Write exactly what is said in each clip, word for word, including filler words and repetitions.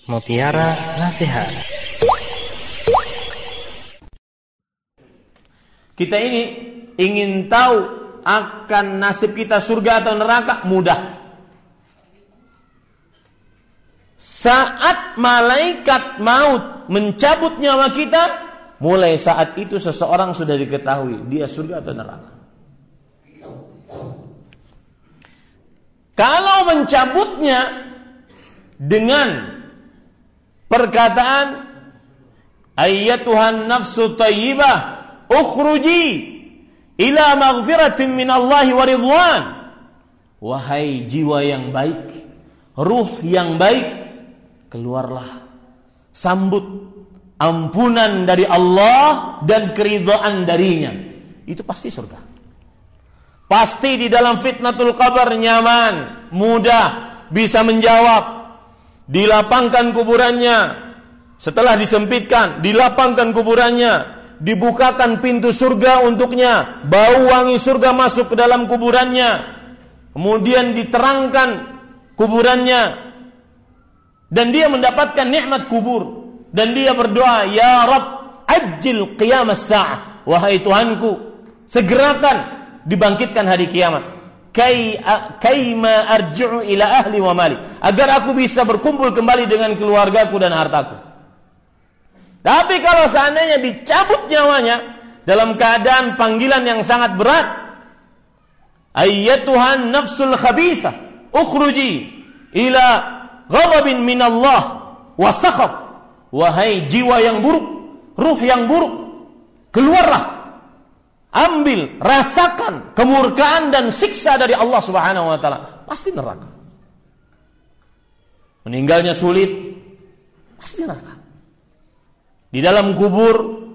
Mutiara Nasihat. Kita ini ingin tahu akan nasib kita surga atau neraka, mudah. Saat malaikat maut mencabut nyawa kita, mulai saat itu seseorang sudah diketahui dia surga atau neraka. Kalau mencabutnya dengan perkataan ayyatuhan nafsu tayyibah ukhruji ila maghfiratin minallahi wa ridwan, wahai jiwa yang baik, ruh yang baik, keluarlah, sambut ampunan dari Allah dan keridhaan darinya. Itu pasti surga. Pasti di dalam fitnatul qabr nyaman, mudah, bisa menjawab. Dilapangkan kuburannya, setelah disempitkan, dilapangkan kuburannya, dibukakan pintu surga untuknya, bau wangi surga masuk ke dalam kuburannya, kemudian diterangkan kuburannya, dan dia mendapatkan nikmat kubur, dan dia berdoa, ya Rabb, ajil qiyamas sa'ah, wahai Tuhanku, segerakan dibangkitkan hari kiamat. Kai kaima arji'u ila ahli wa mali, agar aku bisa berkumpul kembali dengan keluargaku dan hartaku. Tapi kalau seandainya dicabut nyawanya dalam keadaan panggilan yang sangat berat, ayyatuhan nafsul khabithah ukhruji ila ghadabin minallah wa sakhab, wahai jiwa yang buruk, ruh yang buruk, keluarlah, ambil, rasakan kemurkaan dan siksa dari Allah Subhanahu wa taala. Pasti neraka. Meninggalnya sulit, pasti neraka. Di dalam kubur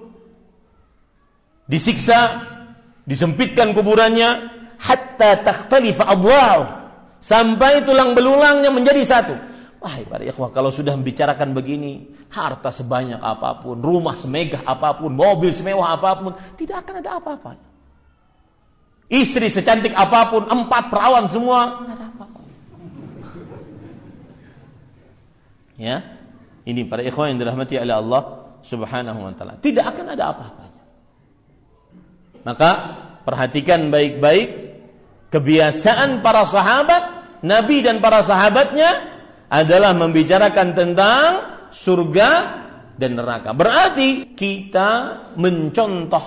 disiksa, disempitkan kuburannya hatta takhtalifa adla'u, sampai tulang belulangnya menjadi satu. Wahai para ikhwah, kalau sudah membicarakan begini, harta sebanyak apapun, rumah semegah apapun, mobil semewah apapun, tidak akan ada apa-apa. Istri secantik apapun, empat perawan semua, tidak ada apa-apa. Ya, ini para ikhwah yang dirahmati oleh Allah Subhanahu wa taala, tidak akan ada apa-apanya. Maka perhatikan baik-baik kebiasaan para sahabat Nabi dan para sahabatnya adalah membicarakan tentang surga dan neraka. Berarti kita mencontoh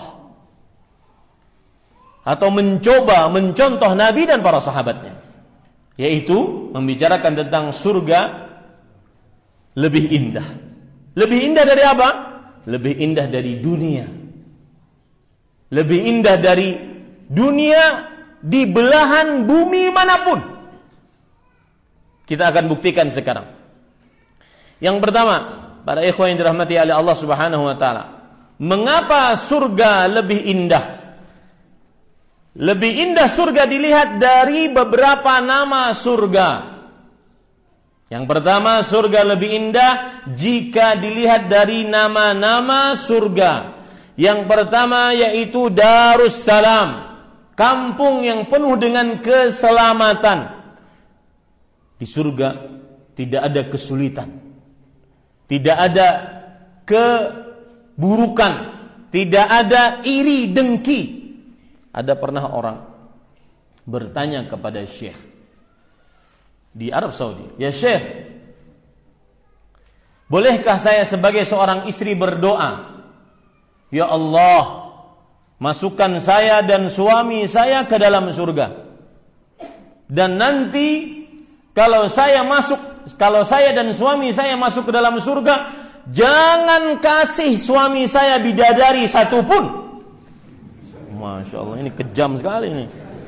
atau mencoba mencontoh Nabi dan para sahabatnya, yaitu membicarakan tentang surga lebih indah. Lebih indah dari apa? Lebih indah dari dunia. Lebih indah dari dunia di belahan bumi manapun. Kita akan buktikan sekarang. Yang pertama, para ikhwan yang dirahmati oleh Allah Subhanahu wa taala, mengapa surga lebih indah? Lebih indah surga dilihat dari beberapa nama surga. Yang pertama, surga lebih indah jika dilihat dari nama-nama surga. Yang pertama yaitu Darussalam, kampung yang penuh dengan keselamatan. Di surga tidak ada kesulitan, tidak ada keburukan, tidak ada iri dengki. Ada pernah orang bertanya kepada Syekh di Arab Saudi, ya Syekh, bolehkah saya sebagai seorang istri berdoa, ya Allah, masukkan saya dan suami saya ke dalam surga, dan nanti kalau saya masuk, kalau saya dan suami saya masuk ke dalam surga, jangan kasih suami saya bidadari satupun. Masya Allah, ini kejam sekali ini.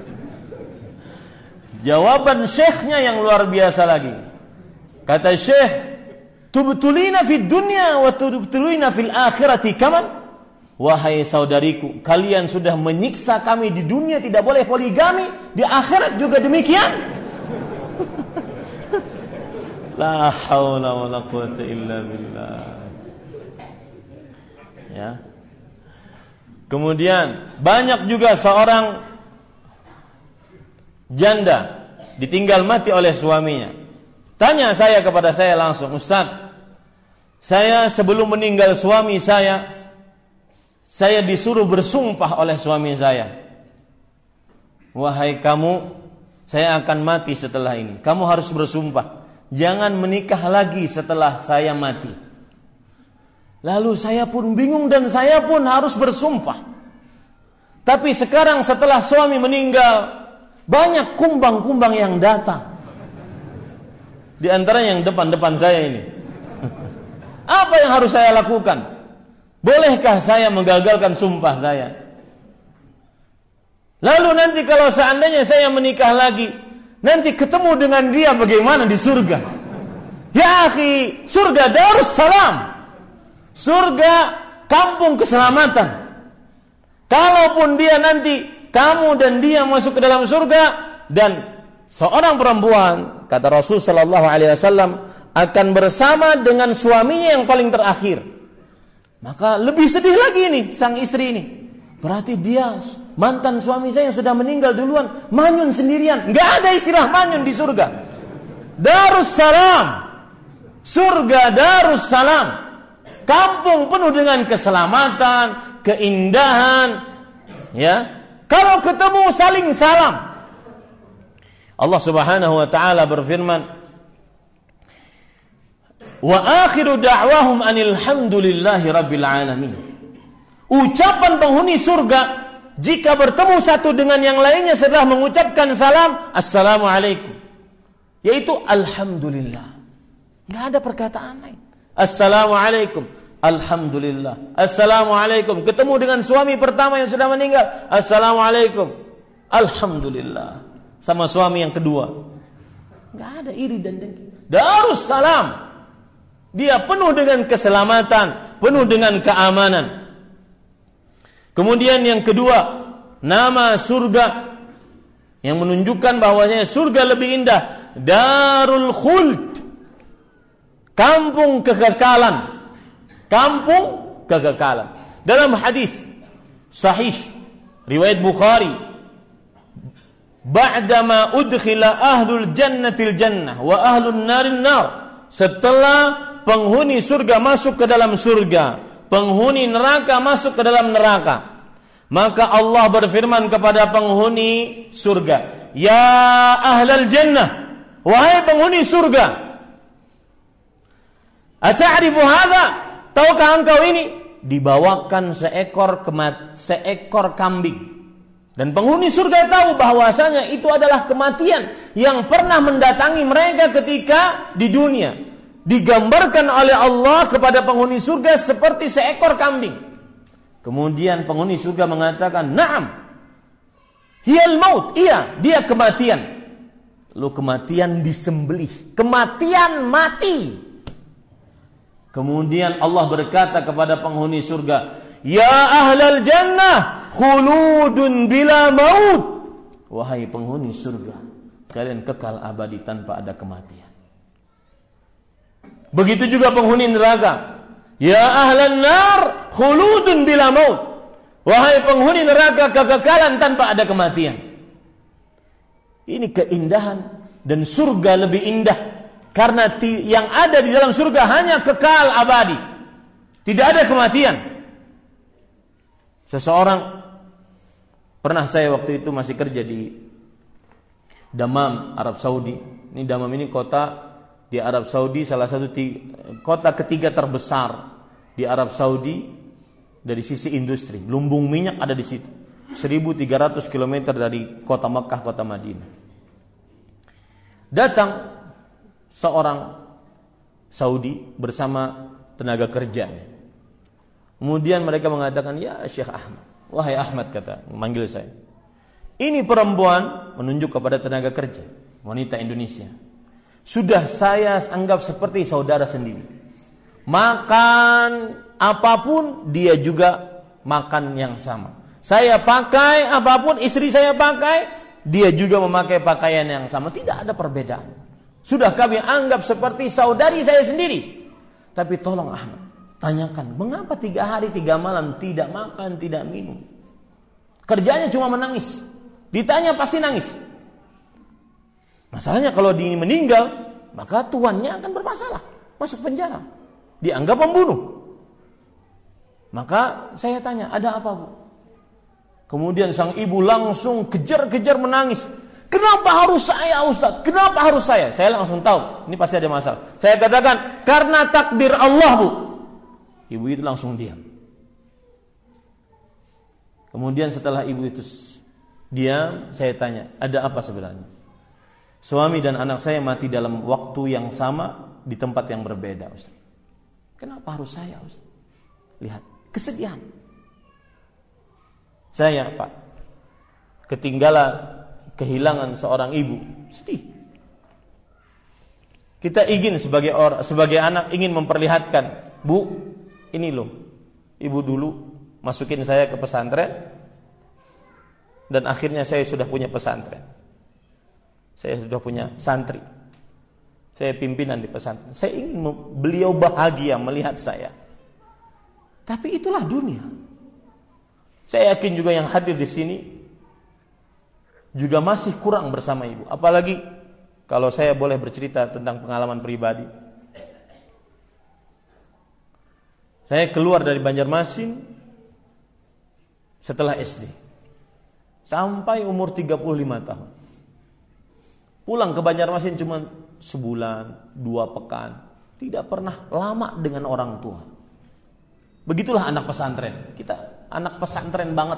Jawaban syekhnya yang luar biasa lagi. Kata Syekh, tubtulina fid dunya wa tubtulina fil akhirati kaman? Wahai saudariku, kalian sudah menyiksa kami di dunia, tidak boleh poligami, di akhirat juga demikian. La haula wala quwwata illa billah. Ya. Kemudian banyak juga seorang janda ditinggal mati oleh suaminya. Tanya saya kepada saya langsung, Ustaz, Saya sebelum meninggal suami saya, saya disuruh bersumpah oleh suami saya. Wahai kamu, saya akan mati setelah ini. Kamu harus bersumpah, jangan menikah lagi setelah saya mati. Lalu saya pun bingung dan saya pun harus bersumpah. Tapi sekarang setelah suami meninggal, banyak kumbang-kumbang yang datang. Di antara yang depan-depan saya ini. Apa yang harus saya lakukan? Bolehkah saya menggagalkan sumpah saya? Lalu nanti kalau seandainya saya menikah lagi, nanti ketemu dengan dia bagaimana di surga? Ya akhi, surga Darussalam, surga kampung keselamatan. Kalaupun dia nanti, kamu dan dia masuk ke dalam surga, dan seorang perempuan, kata Rasul sallallahu alaihi wasallam, akan bersama dengan suaminya yang paling terakhir, maka lebih sedih lagi nih sang istri ini. Berarti dia, mantan suami saya yang sudah meninggal duluan, manyun sendirian. Nggak ada istilah manyun di surga. Darussalam, surga Darussalam, kampung penuh dengan keselamatan, keindahan. Ya, kalau ketemu saling salam. Allah Subhanahu wa taala berfirman, wa akhiru da'wahum anil hamdulillahi rabbil alamin. Ucapan penghuni surga jika bertemu satu dengan yang lainnya setelah mengucapkan salam, assalamualaikum, yaitu alhamdulillah. Enggak ada perkataan lain. Assalamualaikum, alhamdulillah. Assalamualaikum, ketemu dengan suami pertama yang sudah meninggal, assalamualaikum, alhamdulillah. Sama suami yang kedua, enggak ada iri dan dengki. Darussalam, dia penuh dengan keselamatan, penuh dengan keamanan. Kemudian yang kedua, nama surga yang menunjukkan bahwasanya surga lebih indah, Darul Khuld, kampung kekekalan. Kampung kekekalan. Dalam hadis sahih riwayat Bukhari, ba'dama udkhila ahlul jannatil jannah wa ahlun narin nar, setelah penghuni surga masuk ke dalam surga, penghuni neraka masuk ke dalam neraka, maka Allah berfirman kepada penghuni surga, ya ahlal jannah, wahai penghuni surga, ata'rifu hadza, tahukah engkau ini? Dibawakan seekor kemat, seekor kambing. Dan penghuni surga tahu bahwasanya itu adalah kematian yang pernah mendatangi mereka ketika di dunia. Digambarkan oleh Allah kepada penghuni surga seperti seekor kambing. Kemudian penghuni surga mengatakan, "Na'am, hiyal maut." Iya, dia kematian. Lalu kematian disembelih, kematian mati. Kemudian Allah berkata kepada penghuni surga, "Ya ahlal jannah, khuludun bila maut." Wahai penghuni surga, kalian kekal abadi tanpa ada kematian. Begitu juga penghuni neraka, ya ahlan nar, khuludun bila maut. Wahai penghuni neraka, kekekalan tanpa ada kematian. Ini keindahan, dan surga lebih indah karena yang ada di dalam surga hanya kekal abadi, tidak ada kematian. Seseorang, pernah saya waktu itu masih kerja di Dammam, Arab Saudi. Ini Dammam ini kota di Arab Saudi, salah satu tiga, kota ketiga terbesar di Arab Saudi dari sisi industri. Lumbung minyak ada di situ, seribu tiga ratus kilometer dari kota Mekah, kota Madinah. Datang seorang Saudi bersama tenaga kerjanya. Kemudian mereka mengatakan, "Ya Syekh Ahmad." "Wahai Ahmad," kata, memanggil saya. "Ini perempuan," menunjuk kepada tenaga kerja, wanita Indonesia, "sudah saya anggap seperti saudara sendiri. Makan apapun dia juga makan yang sama. Saya pakai apapun istri saya pakai, dia juga memakai pakaian yang sama. Tidak ada perbedaan. Sudah kami anggap seperti saudari saya sendiri. Tapi tolong Ahmad, tanyakan, mengapa tiga hari tiga malam tidak makan, tidak minum? Kerjanya cuma menangis. Ditanya pasti nangis. Masalahnya kalau dia meninggal, maka tuannya akan bermasalah, masuk penjara. dianggap pembunuh. Maka saya tanya, ada apa Bu? Kemudian sang ibu langsung kejar-kejar menangis. Kenapa harus saya Ustaz? Kenapa harus saya? Saya langsung tahu, ini pasti ada masalah. Saya katakan, karena takdir Allah Bu. Ibu itu langsung diam. Kemudian setelah ibu itu diam, saya tanya, ada apa sebenarnya? Suami dan anak saya mati dalam waktu yang sama di tempat yang berbeda Ustaz. Kenapa harus saya Ustaz? Lihat, kesedihan. Saya Pak, ketinggalan, kehilangan seorang ibu, sedih. Kita ingin sebagai orang, sebagai anak ingin memperlihatkan, Bu, ini loh, ibu dulu masukin saya ke pesantren, dan akhirnya saya sudah punya pesantren. Saya sudah punya santri. Saya pimpinan di pesantren. Saya ingin beliau bahagia melihat saya. Tapi itulah dunia. Saya yakin juga yang hadir di sini juga masih kurang bersama ibu. Apalagi kalau saya boleh bercerita tentang pengalaman pribadi. Saya keluar dari Banjarmasin setelah S D. Sampai umur tiga puluh lima tahun. Pulang ke Banjarmasin cuma sebulan, dua pekan. Tidak pernah lama dengan orang tua. Begitulah anak pesantren. Kita anak pesantren banget.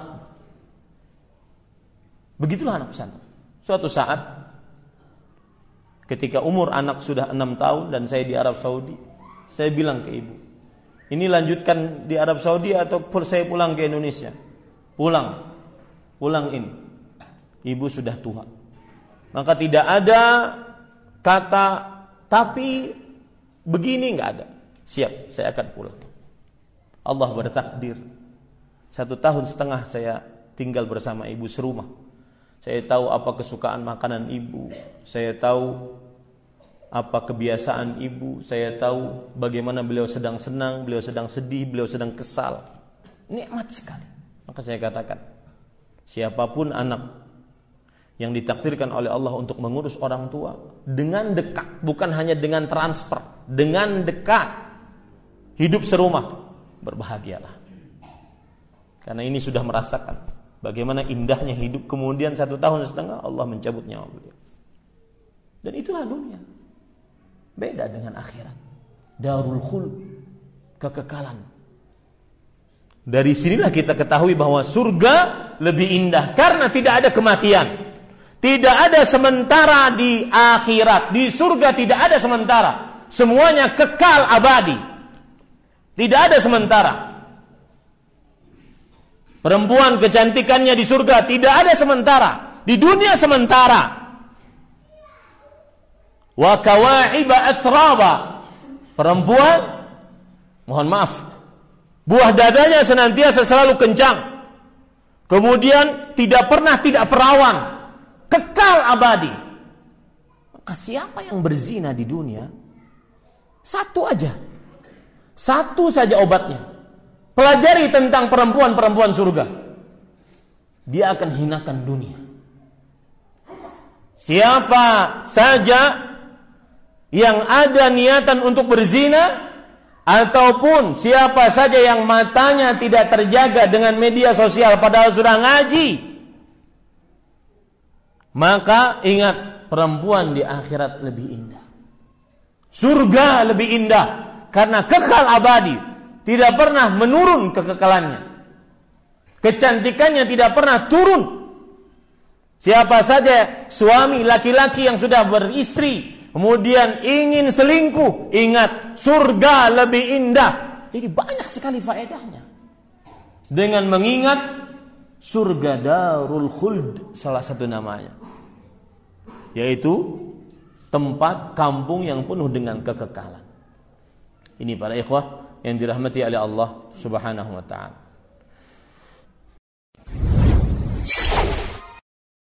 Begitulah anak pesantren. Suatu saat ketika umur anak sudah enam tahun dan saya di Arab Saudi, saya bilang ke ibu, ini lanjutkan di Arab Saudi atau saya pulang ke Indonesia? Pulang. Pulang ini. Ibu sudah tua. Maka tidak ada kata tapi begini, enggak ada. Siap, saya akan pulang. Allah bertakdir. Satu tahun setengah saya tinggal bersama ibu serumah. Saya tahu apa kesukaan makanan ibu. Saya tahu apa kebiasaan ibu. Saya tahu bagaimana beliau sedang senang, beliau sedang sedih, beliau sedang kesal. Nikmat sekali. Maka saya katakan, siapapun anak yang ditakdirkan oleh Allah untuk mengurus orang tua dengan dekat, bukan hanya dengan transfer, dengan dekat, hidup serumah, berbahagialah. Karena ini sudah merasakan bagaimana indahnya hidup, kemudian satu tahun setengah Allah mencabut nyawa beliau. Dan itulah dunia. Beda dengan akhirat. Darul khuld, kekekalan. Dari sinilah kita ketahui bahwa surga lebih indah karena tidak ada kematian. Tidak ada sementara di akhirat. Di surga tidak ada sementara. Semuanya kekal abadi. Tidak ada sementara. Perempuan kecantikannya di surga tidak ada sementara. Di dunia sementara. Wa kawa'iba atraba. Perempuan, mohon maaf, buah dadanya senantiasa selalu kencang. Kemudian tidak pernah tidak perawan. Kekal abadi. Maka siapa yang berzina di dunia, satu aja, satu saja obatnya. Pelajari tentang perempuan-perempuan surga. Dia akan hinakan dunia. Siapa saja yang ada niatan untuk berzina, ataupun siapa saja yang matanya tidak terjaga dengan media sosial padahal sudah ngaji, maka ingat, perempuan di akhirat lebih indah. Surga lebih indah karena kekal abadi, tidak pernah menurun kekekalannya. Kecantikannya tidak pernah turun. Siapa saja suami laki-laki yang sudah beristri kemudian ingin selingkuh, ingat, surga lebih indah. Jadi banyak sekali faedahnya dengan mengingat surga Darul Khuld, salah satu namanya, yaitu tempat kampung yang penuh dengan kekekalan. Ini para ikhwah yang dirahmati oleh Allah Subhanahu wa ta'ala.